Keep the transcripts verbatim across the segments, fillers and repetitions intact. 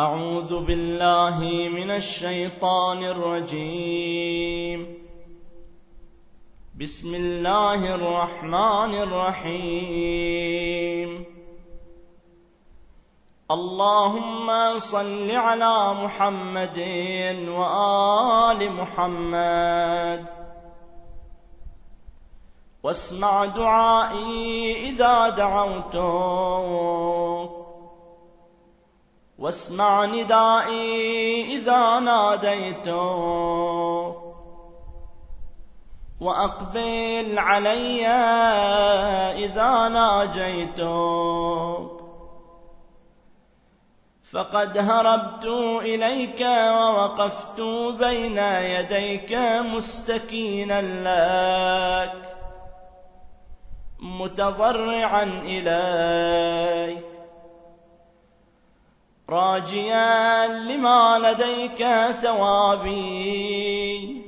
أعوذ بالله من الشيطان الرجيم. بسم الله الرحمن الرحيم. اللهم صل على محمد وآل محمد، واسمع دعائي إذا دعوتك، واسمع ندائي إذا ناديتك، وأقبل علي إذا ناجيتك. فقد هربت إليك ووقفت بين يديك مستكينا لك، متضرعا إليك، راجيا لما لديك ثوابي،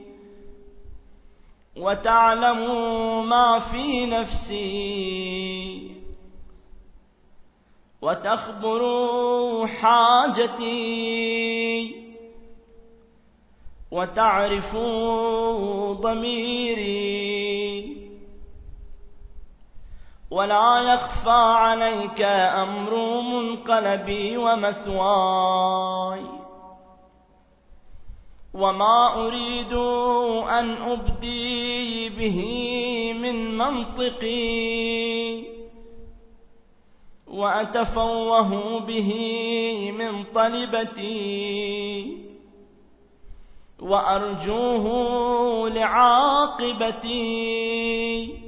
وتعلم ما في نفسي، وتخبر حاجتي، وتعرف ضميري، ولا يخفى عليك أمر منقلبي ومثواي، وما أريد أن أبدي به من منطقي، وأتفوه به من طلبتي، وأرجوه لعاقبتي.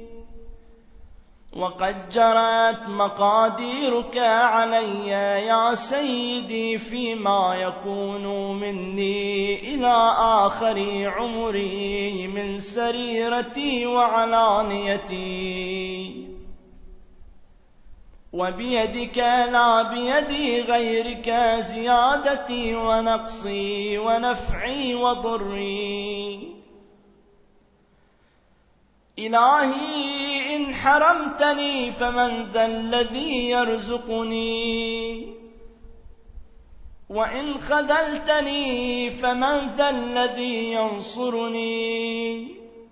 وقد جرت مقاديرك علي يا سيدي فيما يكون مني إلى آخر عمري من سريرتي وعلانيتي، وبيدك لا بيد غيرك زيادتي ونقصي ونفعي وضري. إلهي إن حرمتني فمن ذا الذي يرزقني، وإن خذلتني فمن ذا الذي ينصرني.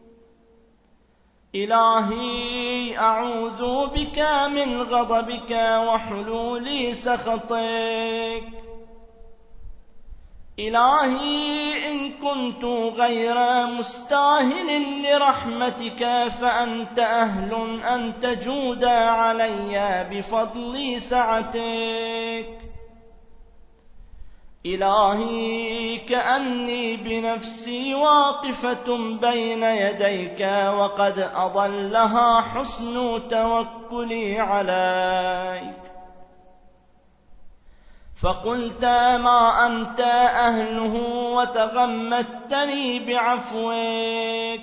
إلهي أعوذ بك من غضبك وحلول سخطك. إلهي إن كنت غير مستاهل لرحمتك فأنت أهل أن تجود علي بفضل سعتك. إلهي كأني بنفسي واقفة بين يديك، وقد أضلها حسن توكلي عليك، فقلت ما أنت أهله وتغمدتني بعفوك.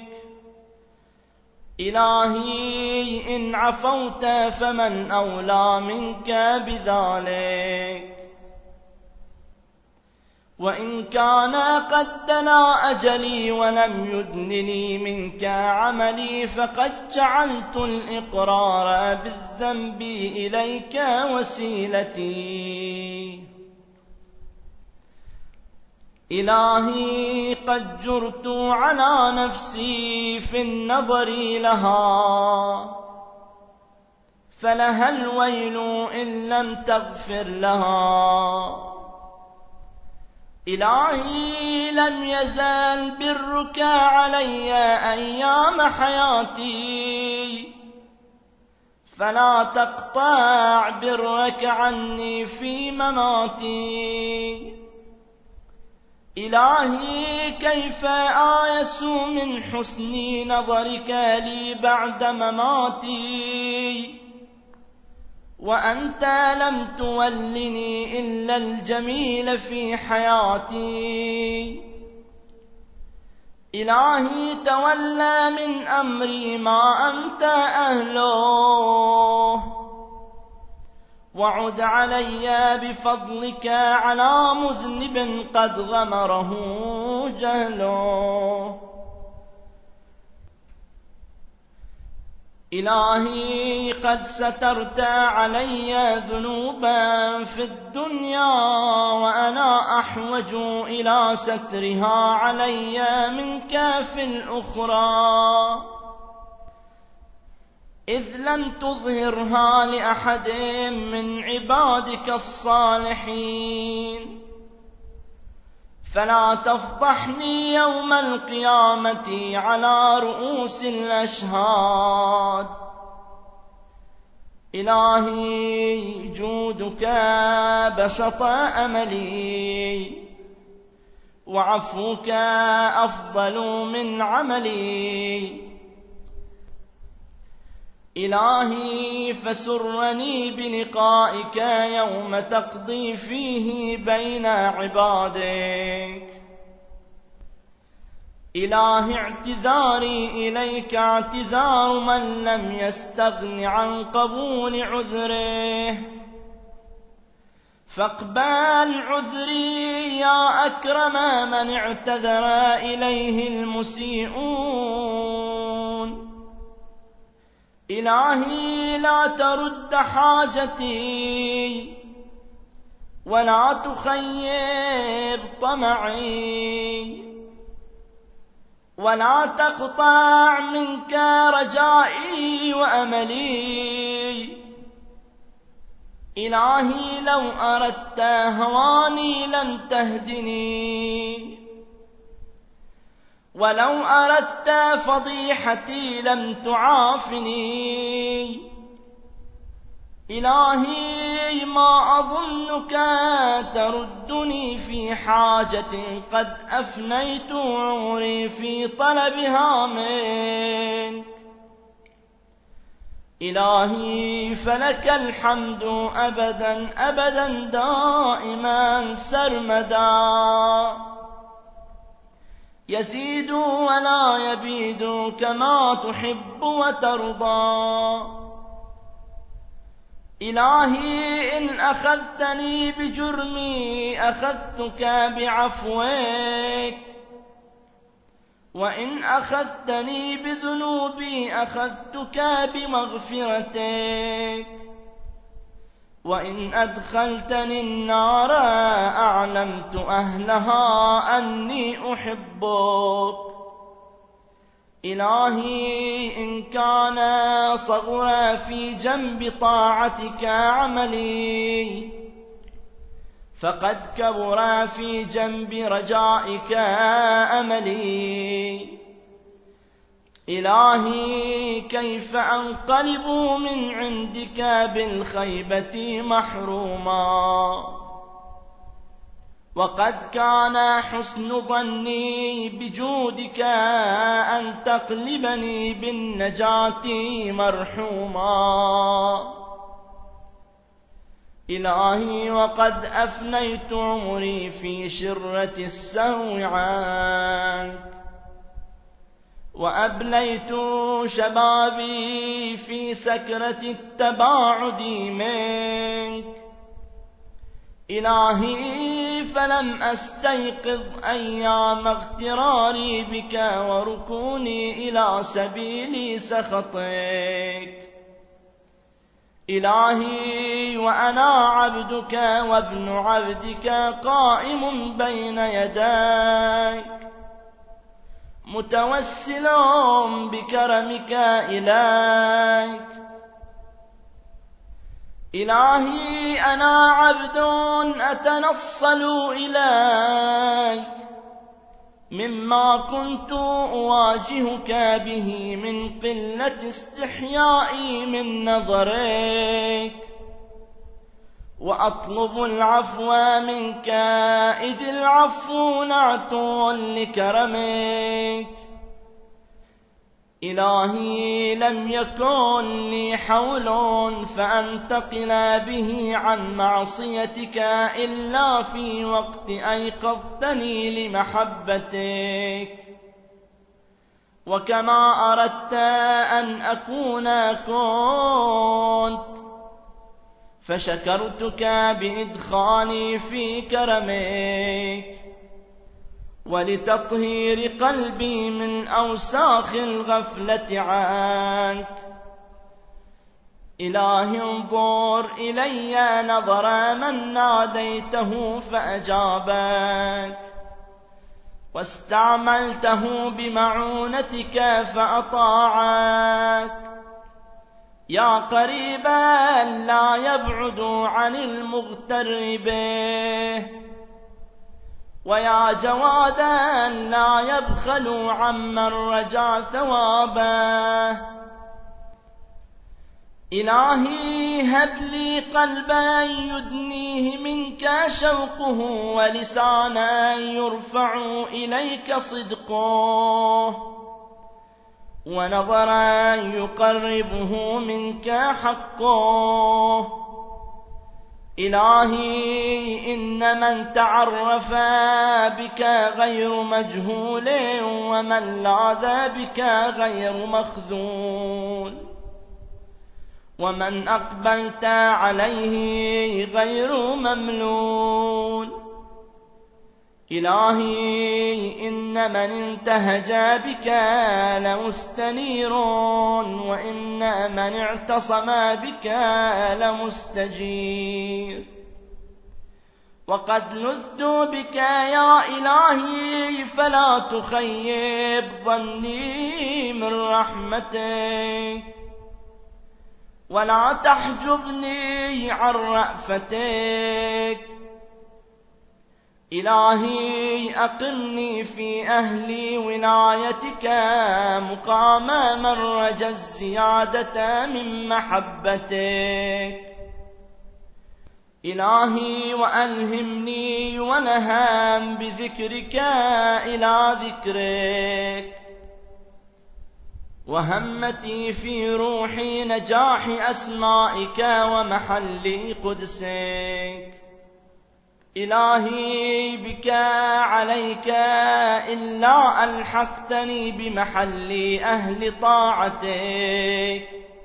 إلهي إن عفوت فمن أولى منك بذلك، وإن كان قد دنا أجلي ولم يدنني منك عملي، فقد جعلت الإقرار بالذنب إليك وسيلتي. إلهي قد جرت على نفسي في النظر لها، فلها الويل إن لم تغفر لها. إلهي لم يزل برك علي أيام حياتي، فلا تقطع برك عني في مماتي. إلهي كيف آيس من حسن نظرك لي بعد مماتي، وأنت لم تولني إلا الجميل في حياتي. إلهي تولى من أمري ما أنت أهله، وعد علي بفضلك على مذنب قد غمره جهله. إلهي قد سترت علي ذنوبا في الدنيا وأنا أحوج إلى سترها علي منك في الأخرى، إذ لم تظهرها لأحد من عبادك الصالحين، فلا تفضحني يوم القيامة على رؤوس الأشهاد. إلهي جودك بسط أملي، وعفوك أفضل من عملي. إلهي فسرني بلقائك يوم تقضي فيه بين عبادك. إلهي اعتذاري إليك اعتذار من لم يستغن عن قبول عذره، فاقبل عذري يا أكرم من اعتذر إليه المسيئون. إلهي لا ترد حاجتي ولا تخيب طمعي، ولا تقطع منك رجائي وأملي. إلهي لو أردت هواني لم تهدني، ولو أردت فضيحتي لم تعافني. إلهي ما أظنك تردني في حاجة قد أفنيت عمري في طلبها منك. إلهي فلك الحمد أبدا أبدا دائما سرمدا، يزيد ولا يبيد كما تحب وترضى. إلهي إن أخذتني بجرمي أخذتك بعفوك، وإن أخذتني بذنوبي أخذتك بمغفرتك، وإن أدخلتني النار أعلمت أهلها أني أحبك. إلهي إن كان صغر في جنب طاعتك عملي، فقد كبر في جنب رجائك أملي. إلهي كيف أنقلب من عندك بالخيبة محروما، وقد كان حسن ظني بجودك أن تقلبني بالنجاة مرحوما. إلهي وقد أفنيت عمري في شرة السهو عنك، وأبليت شبابي في سكرة التباعد منك. إلهي فلم أستيقظ أيام اغتراري بك وركوني إلى سبيل سخطك. إلهي وأنا عبدك وابن عبدك قائم بين يديك متوسل بكرمك إليك. إلهي أنا عبد أتنصل إليك مما كنت أواجهك به من قلة استحيائي من نظرك، وأطلب العفو منك إذ العفو نعت لكرمك. إلهي لم يكن لي حول فأنتقل به عن معصيتك إلا في وقت أيقظتني لمحبتك، وكما أردت أن أكون كنت، فشكرتك بإدخالي في كرمك ولتطهير قلبي من أوساخ الغفلة عنك. إلهي انظر إلي نظر من ناديته فأجابك، واستعملته بمعونتك فأطاعك. يا قريبا لا يبعد عن المغتر به، ويا جوادا لا يبخل عمن رجا ثوابه. إلهي هب لي قلبا يدنيه منك شوقه، ولسانا يرفع إليك صدقه، ونظرا يقربه منك حقه. إلهي إن من تعرف بك غير مجهول، ومن لاذ بك غير مخذول، ومن أقبلت عليه غير مملول. إلهي إن من انتهج بك لمستنير، وإن من اعتصم بك لمستجير. وقد لذت بك يا إلهي فلا تخيب ظني من رحمتك، ولا تحجبني عن رأفتك. إلهي أقمني في أهل ولايتك مقام من رجا الزيادة من محبتك. إلهي وألهمني ونهام بذكرك إلى ذكرك، وهمتي في روحي نجاح أسمائك ومحل قدسك. إلهي بك عليك إلا ألحقتني بمحل أهل طاعتك،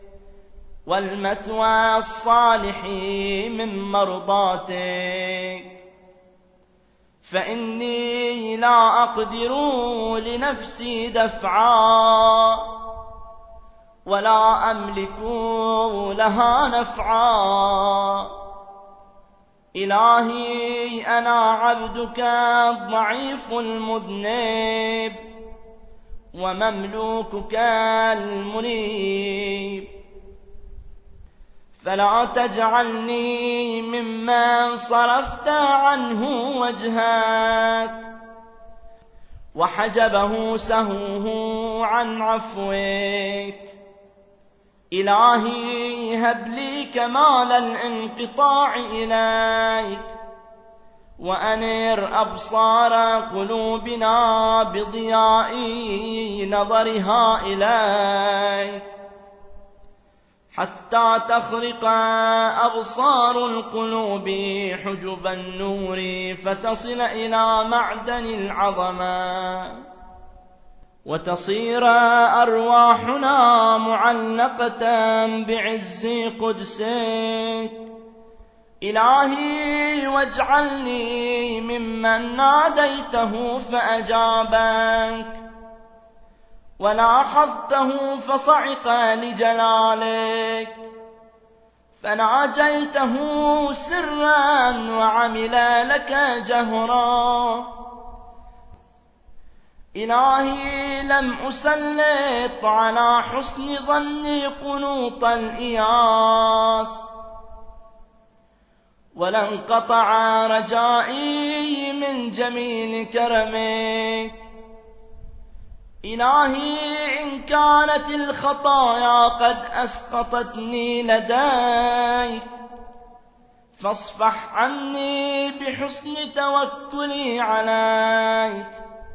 والمثوى الصالح من مرضاتك. فإني لا أقدر لنفسي دفعا، ولا أملك لها نفعا. إلهي أنا عبدك الضعيف المذنب، ومملوكك المنيب. فلا تجعلني ممن صرفت عنه وجهك، وحجبه سهوه عن عفوك. إلهي هب لي كمال الانقطاع إليك، وأنر أبصار قلوبنا بضياء نظرها إليك، حتى تخرق أبصار القلوب حجب النور، فتصل إلى معدن العظمة، وتصير أرواحنا معلقة بعز قدسك. إلهي واجعلني ممن ناديته فأجابك، ولاحظته فصعق لجلالك، فناجيته سرا وعمل لك جهرا. إلهي لم أسلط على حسن ظني قنوط الإياس، ولانقطع رجائي من جميل كرمك. إلهي إن كانت الخطايا قد أسقطتني لديك، فاصفح عني بحسن توكلي عليك.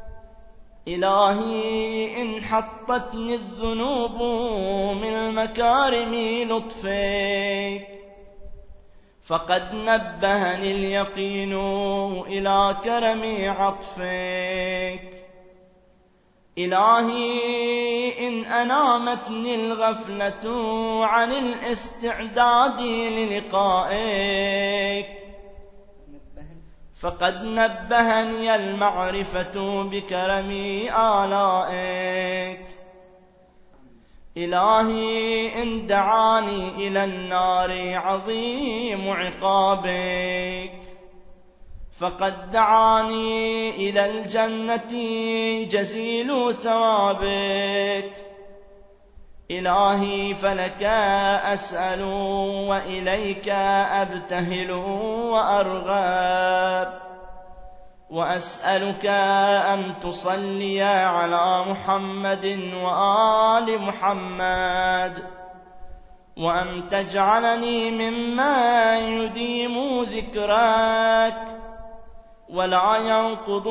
إلهي إن حطتني الذنوب من مكارم لطفك، فقد نبهني اليقين إلى كرم عطفك. إلهي إن أنامتني الغفلة عن الاستعداد للقائك، فقد نبهني المعرفة بكرم آلائك. إلهي إن دعاني إلى النار عظيم عقابك، فقد دعاني إلى الجنة جزيل ثوابك. إلهي فلك أسأل وإليك أبتهل وأرغب، وأسألك أن تصلي على محمد وآل محمد، وأن تجعلني ممن يديم ذكرك ولا ينقض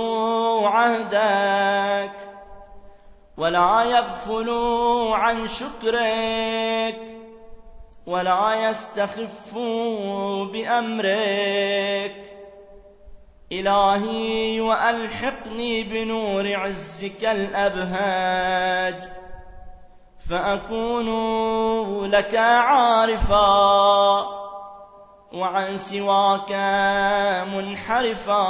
عهدك ولا يغفل عن شكرك ولا يستخف بأمرك. إلهي وألحقني بنور عزك الأبهاج، فأكون لك عارفا وعن سواك منحرفا،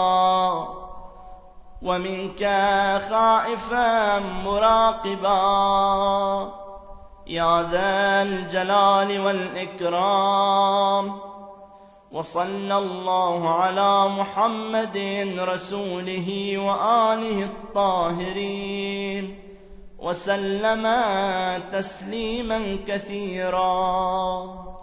ومنك خائفا مراقبا، يا ذا الجلال والإكرام. وصلى الله على محمد رسوله وآله الطاهرين وسلم تسليما كثيرا.